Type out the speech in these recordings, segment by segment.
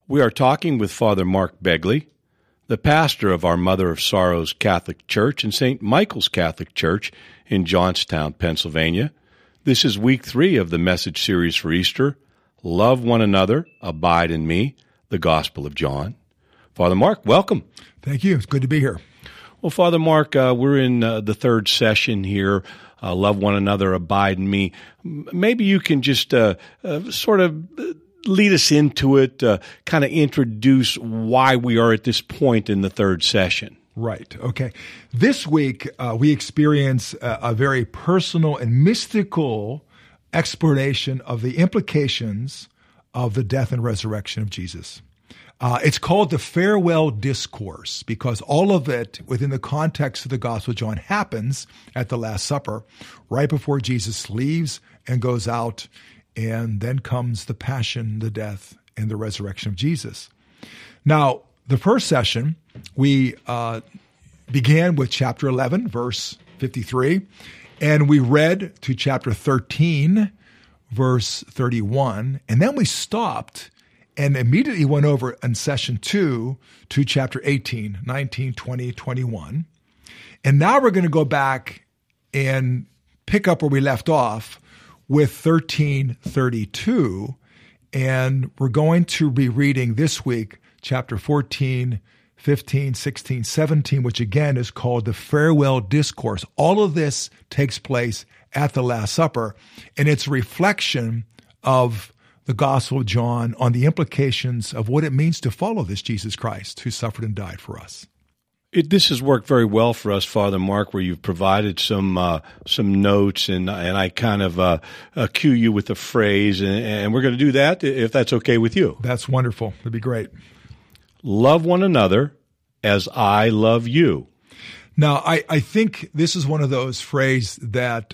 We are talking with Father Mark Begley, the pastor of our Mother of Sorrows Catholic Church and St. Michael's Catholic Church in Johnstown, Pennsylvania. This is week 3 of the message series for Easter, Love One Another, Abide in Me, the Gospel of John. Father Mark, welcome. Thank you. It's good to be here. Well, Father Mark, we're in the third session here, Love One Another, Abide in Me. Maybe you can just sort of lead us into it, kind of introduce why we are at this point in the third session. Right. Okay. This week, we experience a very personal and mystical exploration of the implications of the death and resurrection of Jesus. It's called the Farewell Discourse because all of it within the context of the Gospel of John happens at the Last Supper, right before Jesus leaves and goes out, and then comes the passion, the death, and the resurrection of Jesus. Now, the first session, we began with chapter 11, verse 53, and we read to chapter 13, verse 31, and then we stopped and immediately went over in session 2 to chapter 18, 19, 20, 21. And now we're going to go back and pick up where we left off with 13:32. And we're going to be reading this week chapter 14, 15, 16, 17, which again is called the Farewell Discourse. All of this takes place at the Last Supper, and it's a reflection of the Gospel of John on the implications of what it means to follow this Jesus Christ who suffered and died for us. This has worked very well for us, Father Mark, where you've provided some notes, and I kind of cue you with a phrase, and we're going to do that if that's okay with you. That's wonderful. It'd be great. Love one another as I love you. Now, I think this is one of those phrases that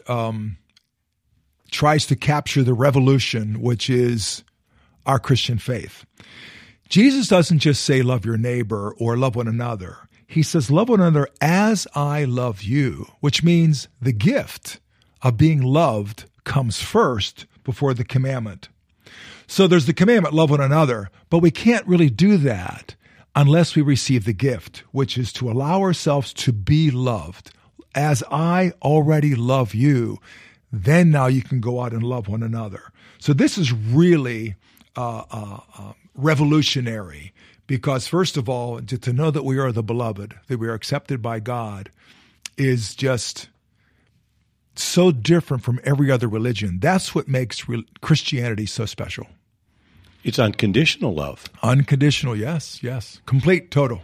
tries to capture the revolution, which is our Christian faith. Jesus doesn't just say love your neighbor or love one another. He says love one another as I love you, which means the gift of being loved comes first before the commandment. So there's the commandment, love one another, but we can't really do that unless we receive the gift, which is to allow ourselves to be loved. As I already love you, then now you can go out and love one another. So this is really revolutionary because, first of all, to know that we are the beloved, that we are accepted by God, is just so different from every other religion. That's what makes Christianity so special. It's unconditional love. Unconditional, yes. Complete, total.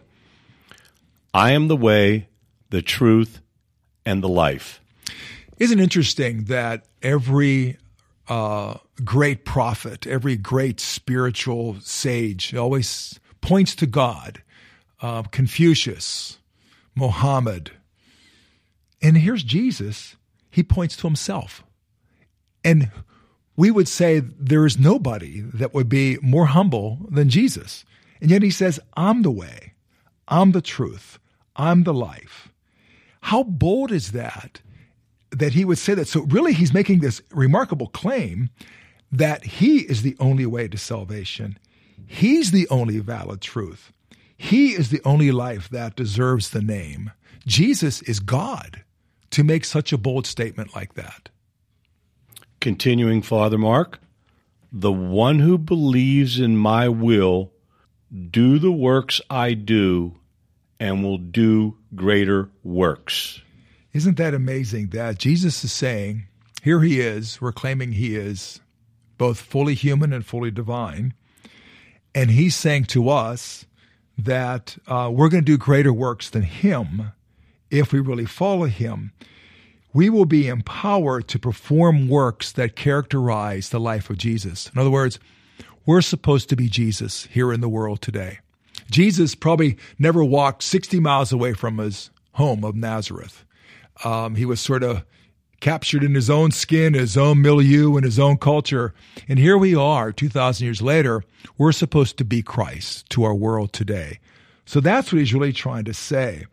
I am the way, the truth, and the life. Isn't it interesting that every great prophet, every great spiritual sage always points to God, Confucius, Muhammad. And here's Jesus. He points to himself. And we would say there is nobody that would be more humble than Jesus. And yet he says, I'm the way, I'm the truth, I'm the life. How bold is that he would say that? So really he's making this remarkable claim that he is the only way to salvation. He's the only valid truth. He is the only life that deserves the name. Jesus is God to make such a bold statement like that. Continuing, Father Mark, the one who believes in my will do the works I do and will do greater works. Isn't that amazing that Jesus is saying, here he is, we're claiming he is both fully human and fully divine, and he's saying to us that we're going to do greater works than him if we really follow him. We will be empowered to perform works that characterize the life of Jesus. In other words, we're supposed to be Jesus here in the world today. Jesus probably never walked 60 miles away from his home of Nazareth. He was sort of captured in his own skin, his own milieu, and his own culture. And here we are, 2,000 years later, we're supposed to be Christ to our world today. So that's what he's really trying to say.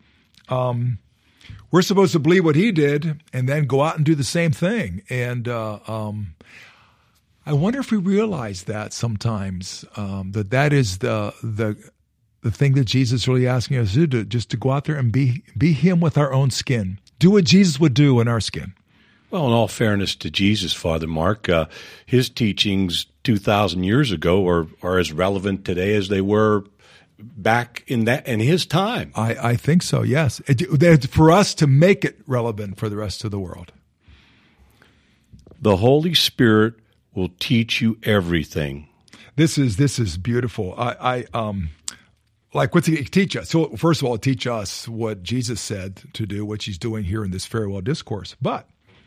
We're supposed to believe what he did and then go out and do the same thing. And I I wonder if we realize that sometimes, that is the thing that Jesus is really asking us to do, just to go out there and be him with our own skin. Do what Jesus would do in our skin. Well, in all fairness to Jesus, Father Mark, his teachings 2,000 years ago are as relevant today as they were back in his time. I think so, yes. For us to make it relevant for the rest of the world. The Holy Spirit will teach you everything. This is beautiful. Like, what's he teach us? So, first of all, teach us what Jesus said to do, which he's doing here in this farewell discourse. But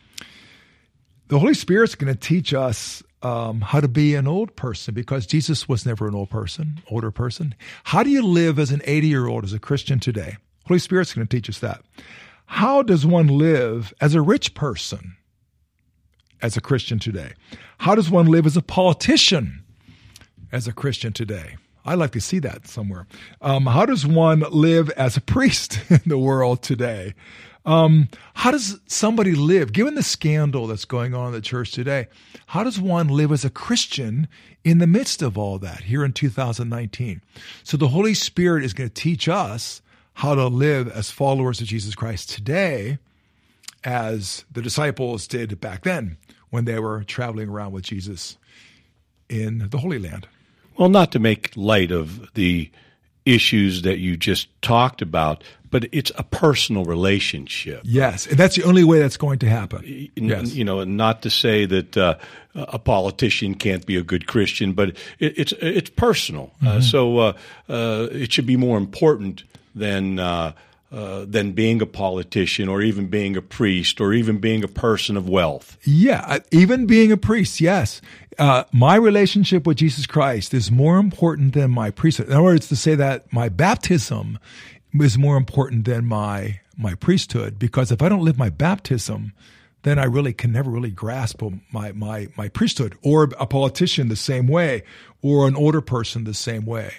the Holy Spirit's going to teach us how to be an old person, because Jesus was never an older person. How do you live as an 80-year-old, as a Christian today? Holy Spirit's going to teach us that. How does one live as a rich person, as a Christian today? How does one live as a politician, as a Christian today? I'd like to see that somewhere. How does one live as a priest in the world today? How does somebody live, given the scandal that's going on in the church today, how does one live as a Christian in the midst of all that here in 2019? So the Holy Spirit is going to teach us how to live as followers of Jesus Christ today, as the disciples did back then when they were traveling around with Jesus in the Holy Land. Well, not to make light of the issues that you just talked about, but it's a personal relationship. Yes, and that's the only way that's going to happen. Yes. You know, not to say that a politician can't be a good Christian, but it's personal. Mm-hmm. So it should be more important than being a politician, or even being a priest, or even being a person of wealth. Yeah, even being a priest, yes. My relationship with Jesus Christ is more important than my priesthood. In other words, to say that my baptism is more important than my priesthood, because if I don't live my baptism, then I really can never really grasp my priesthood. Or a politician the same way, or an older person the same way.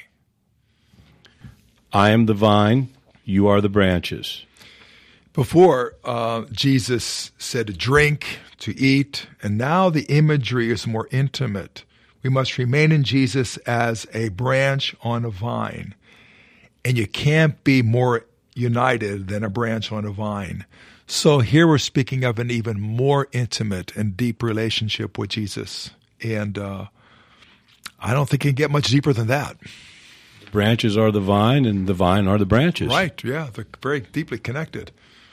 I am the vine, you are the branches. Before, Jesus said to drink, to eat, and now the imagery is more intimate. We must remain in Jesus as a branch on a vine. And you can't be more united than a branch on a vine. So here we're speaking of an even more intimate and deep relationship with Jesus. And I don't think it can get much deeper than that. The branches are the vine, and the vine are the branches. Right, yeah, they're very deeply connected.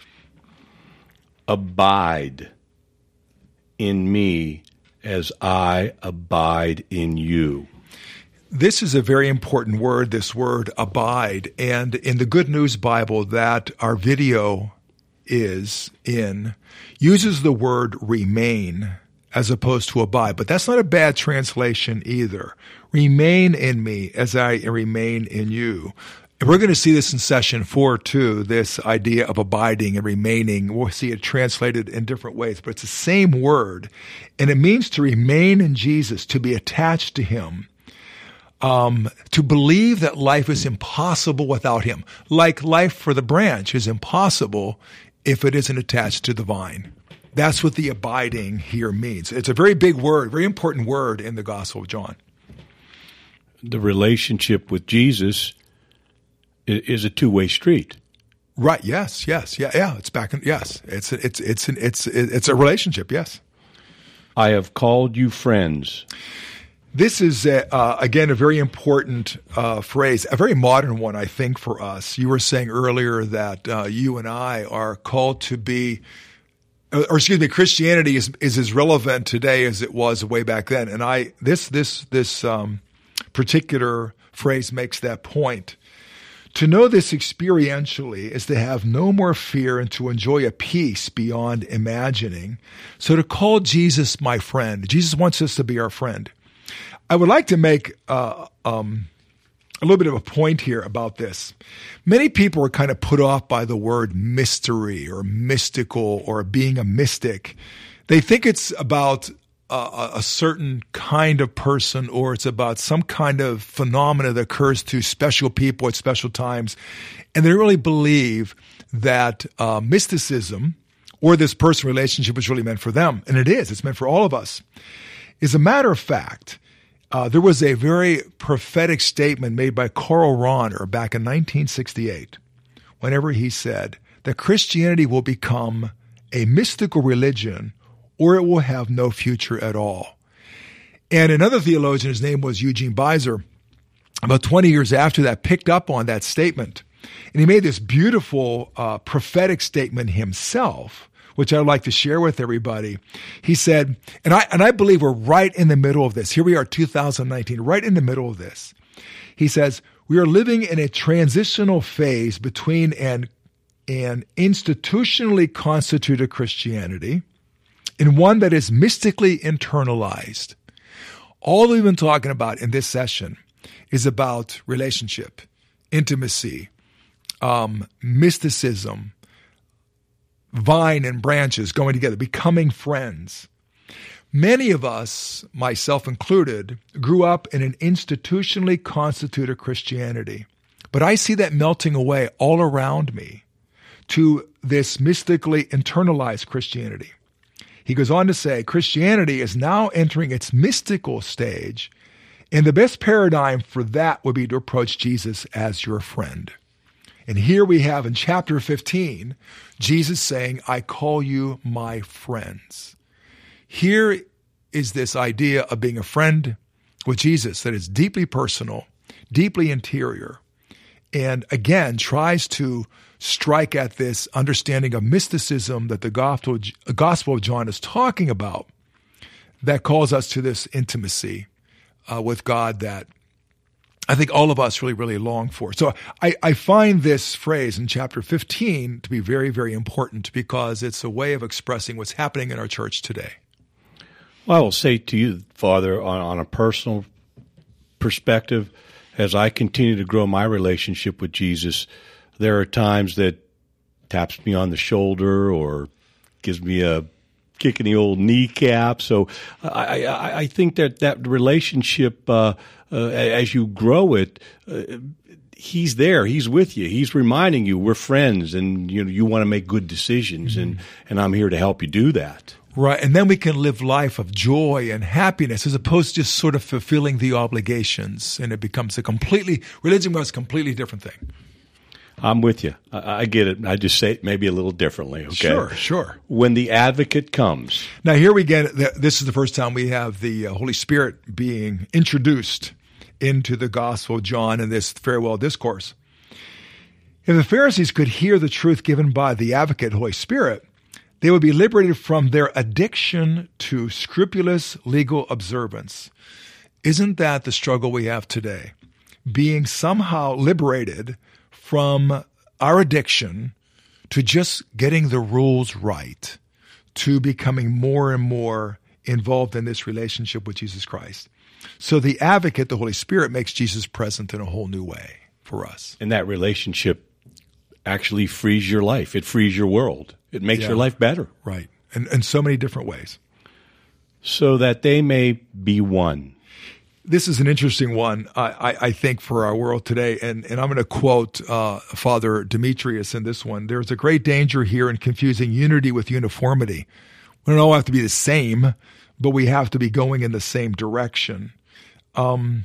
Abide in me as I abide in you. This is a very important word, this word abide. And in the Good News Bible that our video is in, uses the word remain as opposed to abide. But that's not a bad translation either. Remain in me as I remain in you. And we're going to see this in session 4 too, this idea of abiding and remaining. We'll see it translated in different ways, but it's the same word. And it means to remain in Jesus, to be attached to him, to believe that life is impossible without him. Like life for the branch is impossible if it isn't attached to the vine. That's what the abiding here means. It's a very big word, very important word in the Gospel of John. The relationship with Jesus is a two-way street. Right. Yes. Yeah. It's back in. Yes. It's a relationship. Yes. I have called you friends. This is again a very important phrase, a very modern one, I think, for us. You were saying earlier that you and I are called to be, Christianity is as relevant today as it was way back then. And this particular phrase makes that point. To know this experientially is to have no more fear and to enjoy a peace beyond imagining. So to call Jesus my friend, Jesus wants us to be our friend. I would like to make a little bit of a point here about this. Many people are kind of put off by the word mystery or mystical or being a mystic. They think it's about a certain kind of person, or it's about some kind of phenomena that occurs to special people at special times. And they really believe that mysticism or this person relationship is really meant for them. And it is. It's meant for all of us. As a matter of fact, there was a very prophetic statement made by Karl Rahner back in 1968, whenever he said that Christianity will become a mystical religion or it will have no future at all. And another theologian, his name was Eugene Beiser, about 20 years after that, picked up on that statement. And he made this beautiful prophetic statement himself, which I'd like to share with everybody. He said, and I believe we're right in the middle of this. Here we are, 2019, right in the middle of this. He says, we are living in a transitional phase between an institutionally constituted Christianity and one that is mystically internalized. All we've been talking about in this session is about relationship, intimacy, mysticism, vine and branches going together, becoming friends. Many of us, myself included, grew up in an institutionally constituted Christianity. But I see that melting away all around me to this mystically internalized Christianity. He goes on to say, Christianity is now entering its mystical stage, and the best paradigm for that would be to approach Jesus as your friend. And here we have in chapter 15, Jesus saying, I call you my friends. Here is this idea of being a friend with Jesus that is deeply personal, deeply interior, and again tries to strike at this understanding of mysticism that the Gospel of John is talking about that calls us to this intimacy with God that I think all of us really, really long for. So I find this phrase in chapter 15 to be very, very important because it's a way of expressing what's happening in our church today. Well, I will say to you, Father, on a personal perspective, as I continue to grow my relationship with Jesus, there are times that taps me on the shoulder or gives me a kick in the old kneecap. So I think that relationship, as you grow it, he's there. He's with you. He's reminding you we're friends, and you want to make good decisions, and I'm here to help you do that. Right, and then we can live life of joy and happiness as opposed to just sort of fulfilling the obligations, and it becomes religion becomes a completely different thing. I'm with you. I get it. I just say it maybe a little differently. Okay. Sure. When the advocate comes. Now here we get, this is the first time we have the Holy Spirit being introduced into the Gospel of John in this farewell discourse. If the Pharisees could hear the truth given by the advocate, Holy Spirit, they would be liberated from their addiction to scrupulous legal observance. Isn't that the struggle we have today? Being somehow liberated from our addiction to just getting the rules right, to becoming more and more involved in this relationship with Jesus Christ. So the advocate, the Holy Spirit, makes Jesus present in a whole new way for us. And that relationship actually frees your life. It frees your world. It makes your life better. Right. And in so many different ways. So that they may be one. This is an interesting one, I think, for our world today. And I'm going to quote Father Demetrius in this one. There's a great danger here in confusing unity with uniformity. We don't all have to be the same, but we have to be going in the same direction. And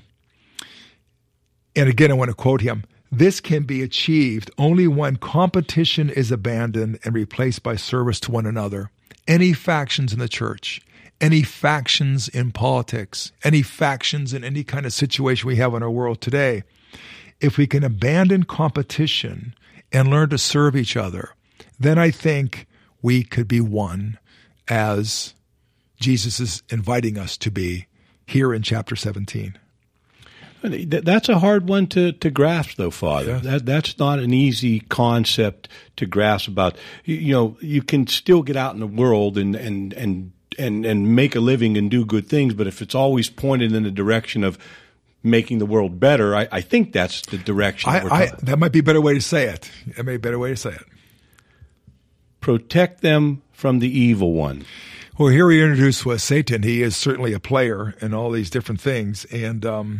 again, I want to quote him. This can be achieved only when competition is abandoned and replaced by service to one another. Any factions in the church, any factions in politics, any factions in any kind of situation we have in our world today, if we can abandon competition and learn to serve each other, then I think we could be one as Jesus is inviting us to be here in chapter 17. That's a hard one to grasp, though, Father. Yeah. That's not an easy concept to grasp about. You can still get out in the world and make a living and do good things, but if it's always pointed in the direction of making the world better, I think that's the direction we're talking. That might be a better way to say it. That may be a better way to say it. Protect them from the evil one. Well, here we introduce Satan. He is certainly a player in all these different things. And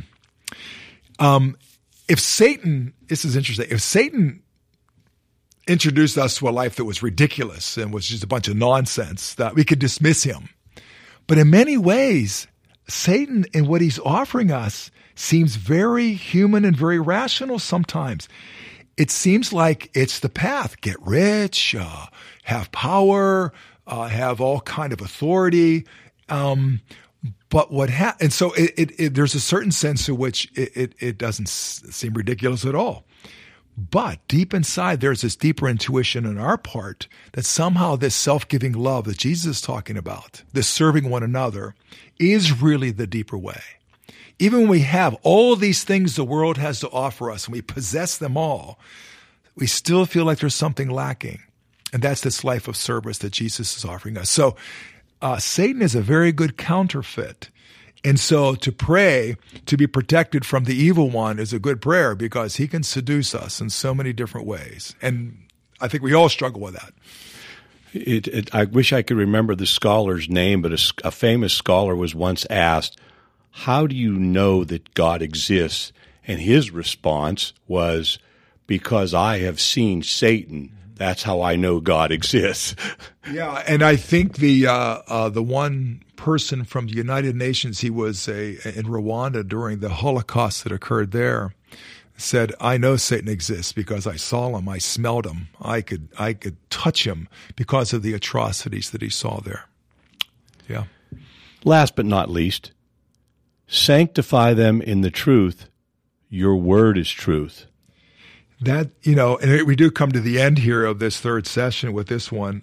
if Satan, this is interesting, if Satan introduced us to a life that was ridiculous and was just a bunch of nonsense, that we could dismiss him. But in many ways, Satan and what he's offering us seems very human and very rational sometimes. It seems like it's the path. Get rich, have power, have all kind of authority. But and so there's a certain sense in which it doesn't seem ridiculous at all. But deep inside, there's this deeper intuition on our part that somehow this self-giving love that Jesus is talking about, this serving one another, is really the deeper way. Even when we have all these things the world has to offer us and we possess them all, we still feel like there's something lacking. And that's this life of service that Jesus is offering us. So Satan is a very good counterfeit. And so to pray to be protected from the evil one is a good prayer because he can seduce us in so many different ways. And I think we all struggle with that. I wish I could remember the scholar's name, but a famous scholar was once asked, how do you know that God exists? And his response was, because I have seen Satan. That's how I know God exists. Yeah, and I think the one person from the United Nations, he was in Rwanda during the Holocaust that occurred there, said, I know Satan exists because I saw him, I smelled him, I could touch him because of the atrocities that he saw there. Yeah. Last but not least, sanctify them in the truth. Your word is truth. That, and we do come to the end here of this third session with this one.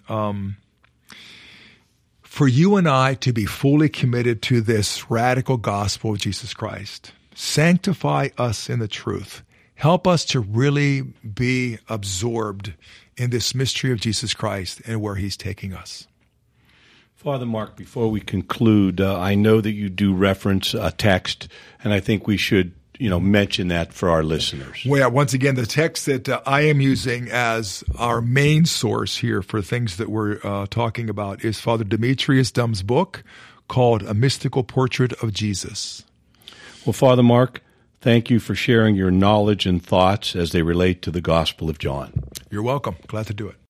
For you and I to be fully committed to this radical gospel of Jesus Christ, sanctify us in the truth. Help us to really be absorbed in this mystery of Jesus Christ and where he's taking us. Father Mark, before we conclude, I know that you do reference a text, and I think we should mention that for our listeners. Well, once again, the text that I am using as our main source here for things that we're talking about is Father Demetrius Dumm's book called A Mystical Portrait of Jesus. Well, Father Mark, thank you for sharing your knowledge and thoughts as they relate to the Gospel of John. You're welcome. Glad to do it.